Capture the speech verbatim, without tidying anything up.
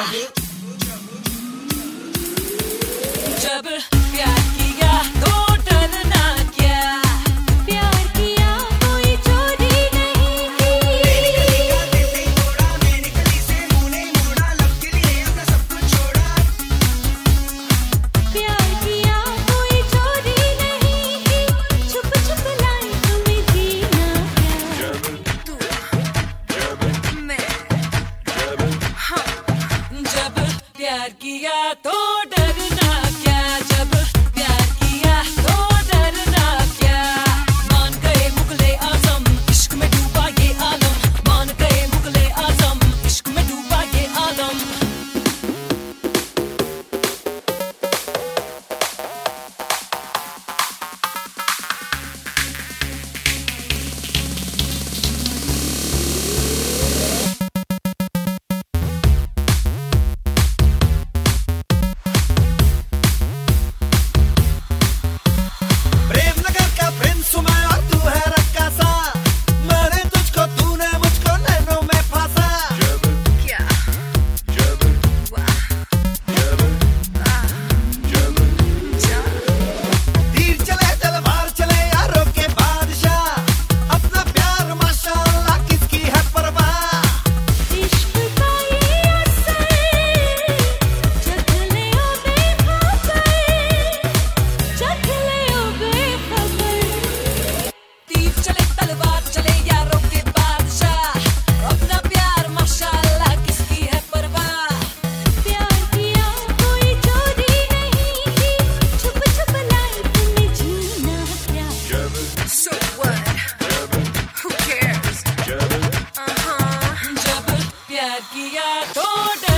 जब प्यार किया तो डरना क्या, प्यार किया कोई चोरी नहीं की। मैंने गली का दिल नहीं तोड़ा, मैंने गली से मुंह नहीं मोड़ा, लब के लिए अपना सब कुछ छोड़ा। प्यार किया कोई चोरी नहीं की, छुप छुप लाई तुम्हें जीना क्या। तू मैं हाँ। जब प्यार किया तो डरना क्या, जब प्यार किया तो डरना क्या। मान गए मुगले आजम, इश्क में डूबा ये आलम। मान गए मुगले आजम, इश्क में डूबा ये आलम। प्रेमनगर का प्रिंस हूँ मैं और तू है रक्कासा, मैंने तुझको तूने मुझको नैनों में फांसा। क्या वाह तीर चले तलवार चले यारों के बादशाह, अपना प्यार माशाअल्लाह किसकी है परवाह। इश्क का ये असर चखले ओ बेखबर, चखले ओ बेखबर। तीर चले तलवार चले यारों के बादशाह, अपना प्यार माशाअल्लाह किसकी है परवाह। प्यार किया कोई चोरी नहीं की, छुप छुप लाई तुम्हें जीना क्या। So what? Who cares? Uh-huh. जब प्यार किया तो डर